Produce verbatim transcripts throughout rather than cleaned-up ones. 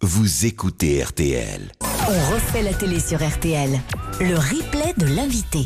vous écoutez R T L. On refait la télé sur R T L. Le replay de l'invité.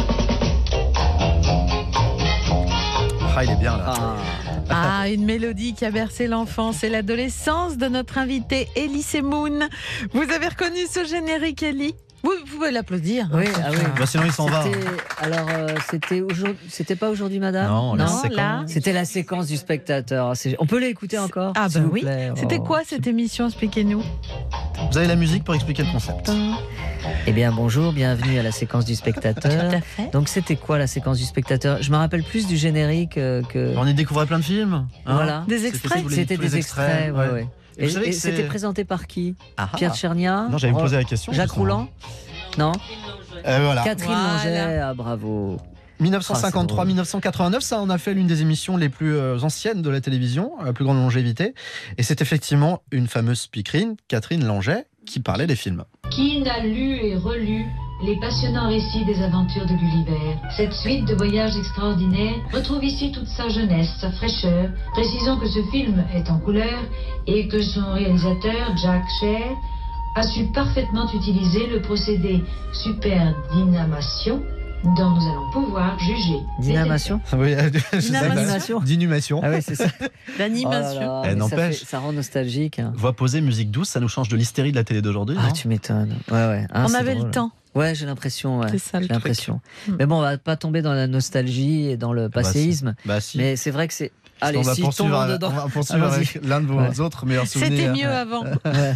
Ah, il est bien là. Ah. Ah, une mélodie qui a bercé l'enfance et l'adolescence de notre invité Elie Semoun. Vous avez reconnu ce générique, Elie ? Vous, vous pouvez l'applaudir. Oui, ah oui. Bah, sinon il s'en va. Alors, euh, c'était aujourd'hui. C'était pas aujourd'hui, madame. Non, la Non, séquence. là. C'était la séquence du spectateur. C'est- On peut l'écouter encore. Ah s'il bah vous oui. plaît. C'était Oh. quoi cette émission ? Expliquez-nous. Vous avez la musique pour expliquer le concept. Eh bien, bonjour, bienvenue à la séquence du spectateur. Tout à fait. Donc, c'était quoi la séquence du spectateur ? Je me rappelle plus du générique euh, que. On y découvrait plein de films. hein. Voilà. Des C'était extraits ça, vous voulez- C'était tous les des extraits. ouais, ouais. Et Et, vous savez et que c'est- c'était présenté par qui ? Ah, ah. Pierre Tchernia. Non, j'allais vous Ro- poser la question. Jacques justement. Rouland. Non. Euh, voilà. Catherine Voilà. Longet. Ah, bravo. mille neuf cent cinquante-trois à mille neuf cent quatre-vingt-neuf, ça en a fait l'une des émissions les plus euh, anciennes de la télévision, la plus grande longévité. Et c'est effectivement une fameuse speakerine, Catherine Longet, qui parlait des films. Qui n'a lu et relu les passionnants récits des aventures de Gulliver ? Cette suite de voyages extraordinaires retrouve ici toute sa jeunesse, sa fraîcheur. Précisons que ce film est en couleur et que son réalisateur, Jack Sher, a su parfaitement utiliser le procédé superdynamation dont nous allons pouvoir juger. Dynamation. Oui, je sais pas. D'animation. D'inhumation. Ah oui, c'est ça. L'animation. Oh là là, Eh, mais ça, n'empêche. fait- ça rend nostalgique. hein. Voix posée, musique douce, ça nous change de l'hystérie de la télé d'aujourd'hui. Ah, non tu m'étonnes. Ouais, ouais. Ah, On c'est avait drôle. le temps. Ouais, j'ai l'impression. Ouais. C'est ça le J'ai truc. l'impression. Hmm. Mais bon, on va pas tomber dans la nostalgie et dans le bah, passéisme. Bah si. Mais c'est vrai que c'est. Parce Allez, qu'on va si poursuivre, tombons à- dedans. on va poursuivre Allons-y. avec l'un de vos Ouais. autres meilleurs souvenirs. C'était mieux avant. Ouais.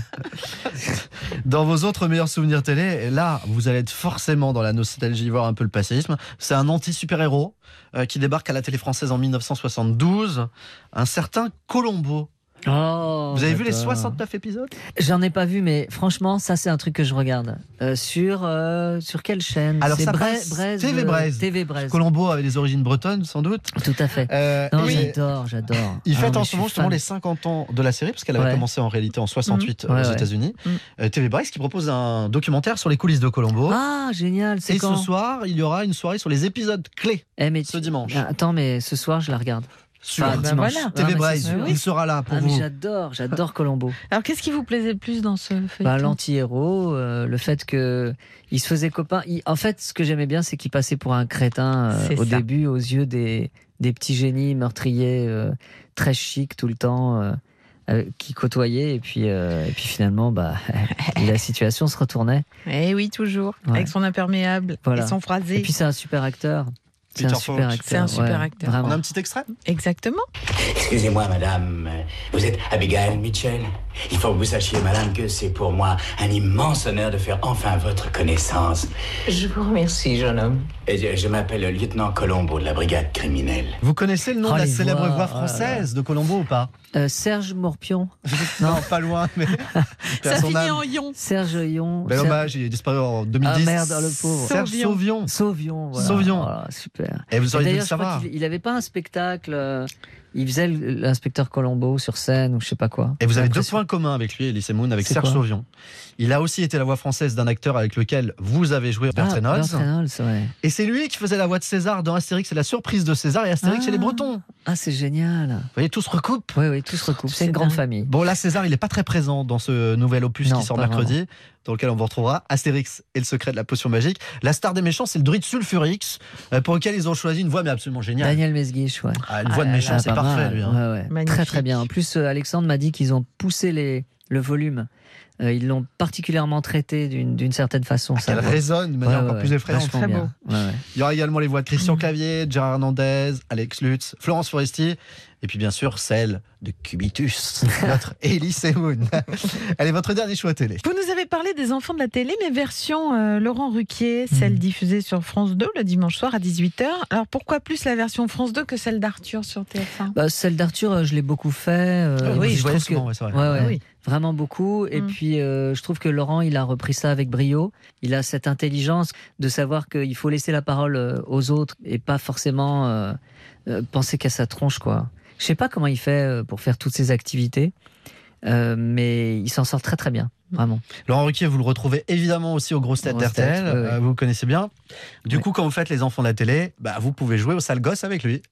Dans vos autres meilleurs souvenirs télé, et là, vous allez être forcément dans la nostalgie, voire un peu le passéisme. C'est un anti-super-héros euh, qui débarque à la télé française en mille neuf cent soixante-douze, un certain Colombo. Oh, Vous avez vu les j'adore. soixante-neuf épisodes ? J'en ai pas vu, mais franchement, ça c'est un truc que je regarde. Euh, sur euh, sur quelle chaîne Alors, C'est ça Bra- passe Braise, T V euh, Braise. T V Braise. Colombo avait des origines bretonnes, sans doute. Tout à fait. Euh, Non, et j'adore, j'adore. il Ah, fête mais en je ce moment suis justement fan. les cinquante ans de la série, parce qu'elle avait Ouais. commencé en réalité en soixante-huit Mmh. Ouais, aux ouais. États-Unis. Mmh. Euh, T V Braise qui propose un documentaire sur les coulisses de Colombo. Ah, génial, c'est et quand ce soir, il y aura une soirée sur les épisodes clés Eh, mais ce tu- dimanche. Ah, Attends, mais ce soir, je la regarde. sur Ah, ben dimanche. voilà. Ah, T V mais Braise. c'est sûr. Il sera là pour Ah, mais vous. j'adore, j'adore Colombo. Alors, qu'est-ce qui vous plaisait le plus dans ce feuilleton ? Bah, l'anti-héros, euh, le fait que il se faisait copain. Il- en fait, ce que j'aimais bien, c'est qu'il passait pour un crétin euh, C'est au ça. début, aux yeux des, des petits génies meurtriers, euh, très chics tout le temps, euh, euh, qui côtoyaient. Et puis, euh, et puis finalement, bah, la situation se retournait. Eh oui, toujours. Ouais. Avec son imperméable Voilà. et son phrasé. Et puis, c'est un super acteur. C'est un Peter super Falk. acteur. C'est un super ouais, acteur. Vraiment. On a un petit extrait ? Exactement. Excusez-moi, madame. Vous êtes Abigail Mitchell ? Il faut que vous sachiez, madame, que c'est pour moi un immense honneur de faire enfin votre connaissance. Je vous remercie, jeune homme. Et je, je m'appelle le lieutenant Colombo de la brigade criminelle. Vous connaissez le nom Oh, de la les célèbre voix, voix oh là là. française de Colombo ou pas ? Euh, Serge Morpion. Non, pas loin, mais. Ça Son finit âme. en ion. Serge Yon. Bel Ser- hommage, il est disparu en deux mille dix. Ah, merde, le pauvre. Serge Sauvion. Sauvion. Sauvion. Voilà. Sauvion. Voilà, super. Et vous Et auriez dû d'ailleurs, le je crois savoir. qu'il il avait pas un spectacle. euh, Il faisait l- l'inspecteur Colombo sur scène ou je sais pas quoi. Et vous J'ai avez deux l'impression. points communs avec lui, Elie Semoun, avec C'est Serge quoi Sauvion. Il a aussi été la voix française d'un acteur avec lequel vous avez joué, Burt Ah, Reynolds. Burt Reynolds, ouais. Et c'est lui qui faisait la voix de César dans Astérix. C'est la surprise de César et Astérix Ah. chez les Bretons. Ah, c'est génial. Vous voyez, tout se recoupe. Oui, oui, tout se recoupe. C'est C'est une grande dingue. famille. Bon, là, César, il n'est pas très présent dans ce nouvel opus Non, qui sort pas mercredi, dans lequel on vous retrouvera Astérix et le secret de la potion magique. La star des méchants, c'est le druide Sulfurix, euh, pour lequel ils ont choisi une voix mais absolument géniale. Daniel Mesguich, ouais. Ah, une Ah voix de là méchant, là, c'est pas parfait, mal. lui. hein. Ouais, ouais. Magnifique. Très, très bien. En plus, euh, Alexandre m'a dit qu'ils ont poussé les, le volume. Euh, ils l'ont particulièrement traité d'une d'une certaine façon. Ah, sa qu'elle voix. résonne de manière Ouais, encore ouais, plus effrayante. vachement Très bien. beau. Ouais, ouais. Il y aura également les voix de Christian Clavier, Gérard Hernandez, Alex Lutz, Florence Foresti, et puis bien sûr celle de Cubitus, notre Elie Semoun. Allez, votre dernier choix télé. Vous nous avez parlé des enfants de la télé, mais version euh, Laurent Ruquier, celle Mhm. diffusée sur France deux le dimanche soir à dix-huit heures. Alors pourquoi plus la version France deux que celle d'Arthur sur T F un ? Bah, celle d'Arthur, euh, je l'ai beaucoup fait. euh, Ah, et oui, puis je voyais trouve que- souvent, ouais, c'est vrai. Ouais, ouais, Ah oui. Vraiment beaucoup. Et Mm. puis, euh, je trouve que Laurent, il a repris ça avec brio. Il a cette intelligence de savoir qu'il faut laisser la parole euh, aux autres et pas forcément euh, euh, penser qu'à sa tronche, quoi. Je sais pas comment il fait euh, pour faire toutes ces activités, euh, mais il s'en sort très très bien, vraiment. Laurent Ruquier, vous le retrouvez évidemment aussi aux grosses têtes Grosses d'R T L, têtes, ouais, ouais. euh, vous le connaissez bien. Du Ouais. coup, quand vous faites les enfants de la télé, bah, vous pouvez jouer au sale gosse avec lui.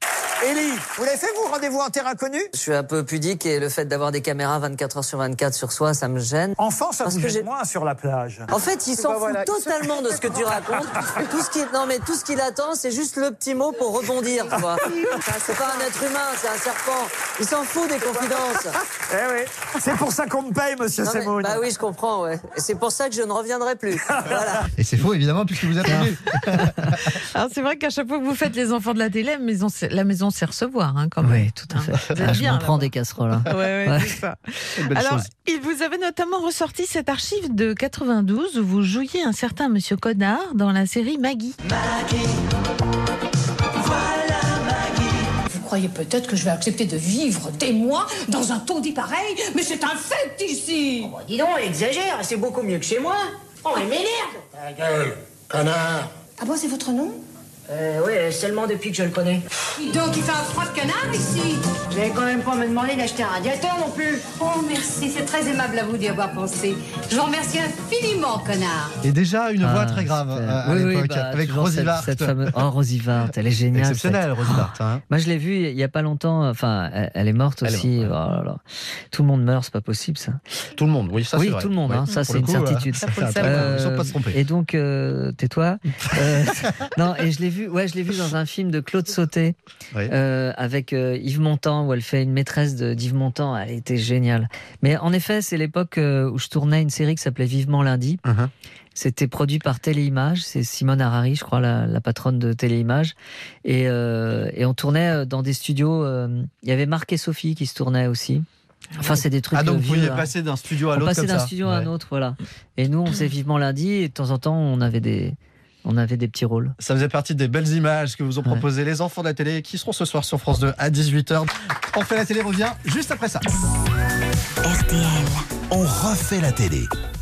Élie, vous l'avez fait, vous, rendez-vous en terre inconnue? Je suis un peu pudique et le fait d'avoir des caméras vingt-quatre heures sur vingt-quatre sur soi, ça me gêne. Enfant, ça Parce vous que gêne j'ai- moins sur la plage. En fait, il s'en bah fout voilà. totalement de ce que tu racontes. Tout ce qui, non mais tout ce qu'il attend, c'est juste le petit mot pour rebondir, tu vois. C'est pas un être humain, c'est un serpent. Il s'en fout des confidences. Eh oui, c'est pour ça qu'on me paye, monsieur Non, mais- Semoun. bah oui, je comprends, ouais. Et c'est pour ça que je ne reviendrai plus. Voilà. Et c'est faux, évidemment, puisque vous êtes venu. Alors c'est vrai qu'à chaque fois que vous faites les enfants de la télé, la maison, c'est- la maison sait recevoir, hein, quand même. Oui, tout à fait. Vous êtes Ah, je bien, m'en prends là-bas. des casseroles. Hein. Ouais, ouais, Ouais. c'est ça. Une belle Alors, chose. il vous avez notamment ressorti cette archive de quatre-vingt-douze où vous jouiez un certain Monsieur Connard dans la série Maggie. Vous croyez peut-être que je vais accepter de vivre des mois dans un taudis pareil, mais c'est un fait ici. Oh, dis donc, elle exagère, c'est beaucoup mieux que chez moi. Oh, elle m'énerve. Ta gueule, connard. Ah bon, c'est votre nom? Euh, ouais, seulement depuis que je le connais. Dis donc, il fait un froid de canard ici. Vous allez quand même pas me demander d'acheter un radiateur non plus. Oh, merci, c'est très aimable à vous d'y avoir pensé. Je vous remercie infiniment, connard. Et déjà, une voix Ah, très grave super. euh, à Oui, oui, l'époque, bah, avec toujours Rosy cette- Vart. cette fameuse- Oh, Rosy Vart, elle est géniale. Exceptionnelle, cette- Rosy Vart. Hein. Moi, je l'ai vue il y a pas longtemps. Enfin, elle, elle est morte Elle est aussi. morte, ouais. Oh là là. Tout le monde meurt, c'est pas possible ça. Tout le monde, oui, ça oui, c'est vrai. tout le monde, Ouais. hein, ça Pour c'est le une coup, certitude. euh, c'est un- Ils sont pas se tromper. Et donc, euh, tais-toi. Euh, non, et je l'ai vu. Ouais, je l'ai vu dans un film de Claude Sautet Oui. euh, avec euh, Yves Montand où elle fait une maîtresse de- d'Yves Montand. Elle était géniale. Mais en effet, c'est l'époque euh, où je tournais une série qui s'appelait Vivement lundi. Mhm. C'était produit par Téléimage, c'est Simone Harari, je crois, la, la patronne de Téléimage. Et, euh, et on tournait dans des studios. euh, Il y avait Marc et Sophie qui se tournaient aussi. Enfin, c'est des trucs Ah, donc euh, vous pouviez vieux, hein. passer d'un studio à On l'autre passait comme d'un ça. studio à un Ouais. autre, voilà. Et nous, on faisait Vivement lundi, et de temps en temps, on avait des, on avait des petits rôles. Ça faisait partie des belles images que vous ont proposées les enfants de la télé qui seront ce soir sur France deux à dix-huit heures. On fait la télé revient juste après ça. R T L. On refait la télé.